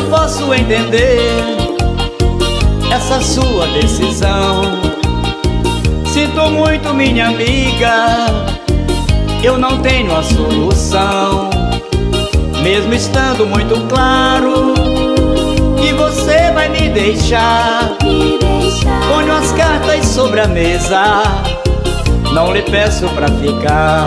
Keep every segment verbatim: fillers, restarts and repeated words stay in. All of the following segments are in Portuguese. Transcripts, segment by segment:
posso entender essa sua decisão. Sinto muito, minha amiga, eu não tenho a solução. Mesmo estando muito claro que você vai me deixar, ponho as cartas sobre a mesa, não lhe peço pra ficar.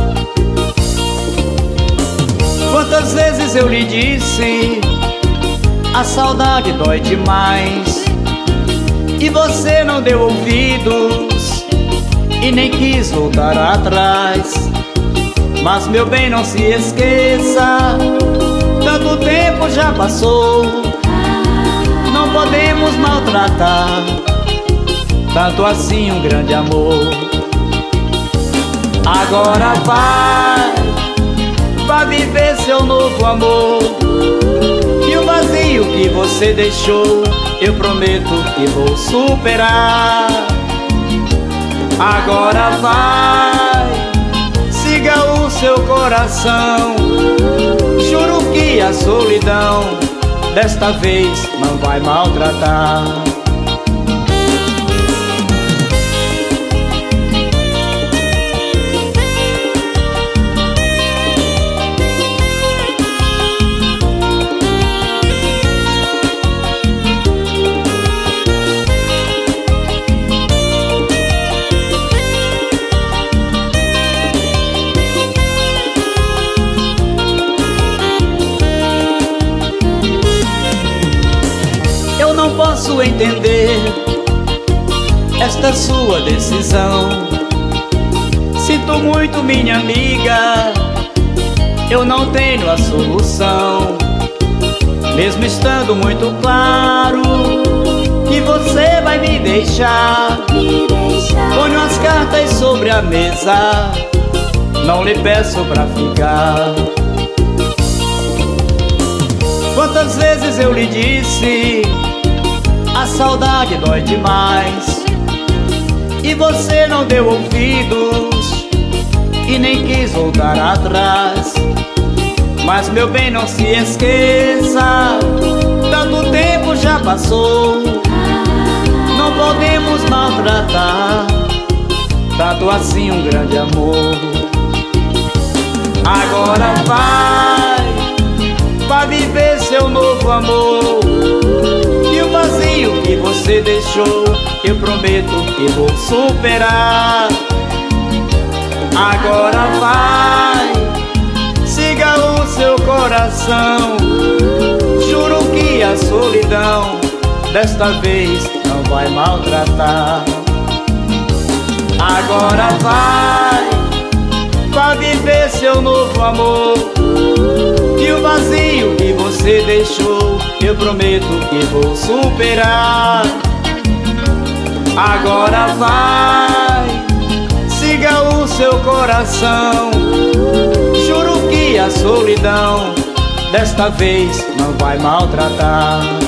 Quantas vezes eu lhe disse, a saudade dói demais, e você não deu ouvidos e nem quis voltar atrás. Mas meu bem, não se esqueça, tanto tempo já passou, não podemos maltratar tanto assim um grande amor. Agora vai, vai viver seu novo amor, e o vazio que você deixou, eu prometo que vou superar. Agora vai, siga o seu coração, juro que a solidão desta vez não vai maltratar. Não posso entender esta sua decisão. Sinto muito, minha amiga, eu não tenho a solução. Mesmo estando muito claro que você vai me deixar, ponho as cartas sobre a mesa, não lhe peço pra ficar. Quantas vezes eu lhe disse, a saudade dói demais, e você não deu ouvidos e nem quis voltar atrás. Mas meu bem, não se esqueça, tanto tempo já passou, não podemos maltratar tanto assim um grande amor. Agora vai, vai viver seu novo amor, e o vazio que você deixou, eu prometo que vou superar. Agora vai, siga o seu coração, juro que a solidão desta vez não vai maltratar. Agora vai, vai viver seu novo amor, e o vazio que você deixou, eu prometo que vou superar. Agora vai, siga o seu coração, juro que a solidão desta vez não vai maltratar.